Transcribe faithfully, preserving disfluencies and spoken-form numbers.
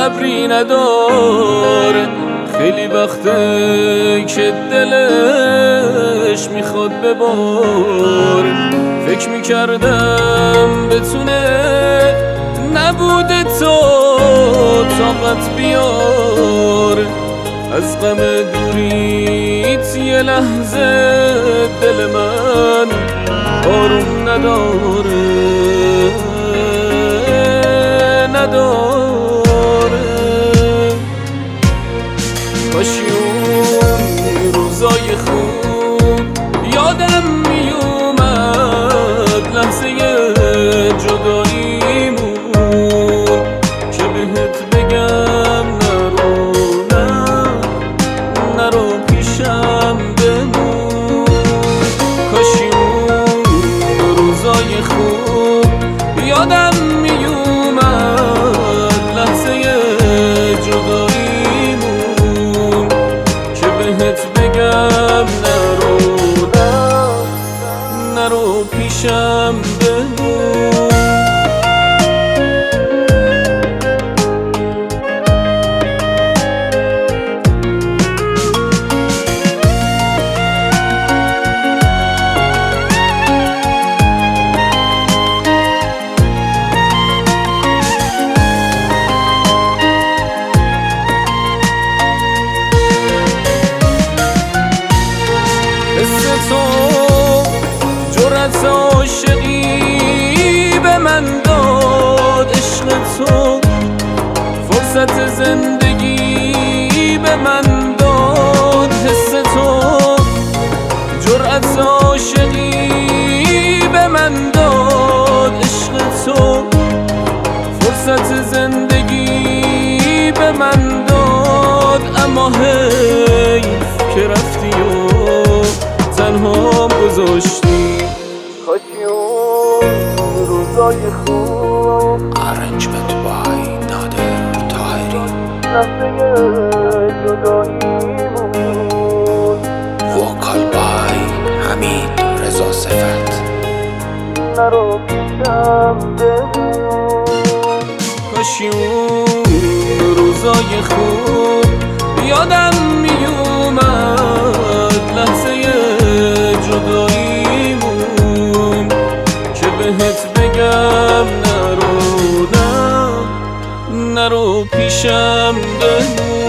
ابری نداره، خیلی وقته که دلش میخواد بباره. فکر میکردم بتونه نبوده تو طاقت بیاره، از غم دوریت یه لحظه دل من آروم نداره نداره. کاشی اون روزای خوب یادم میومد، لحظه جداییمون که بهت بگم نرو نه نرو پیشم بمون. کاشی اون روزای خوب یادم میومد، لحظه جداییمون که بهت بگم نرو نه نرو پیشم بمون. حس تو جرأت عاشقی به من داد، عشق تو فرصت زندگی به من داد. حس تو جرأت عاشقی به من داد، عشق تو فرصت زندگی به من داد. اما حیف که رفتی و تنهام گذاشتی. کاشی اون روزای خوب Arrangement by Nader Tahiri. لحظه جداییمون Vocal by Hamid Reza Sefat. نرو پیشم بمون. کاشی اون روزای خوب یادم میومد، لحظه جداییمون که بهت بگم نرو نه نرو پیشم بمون.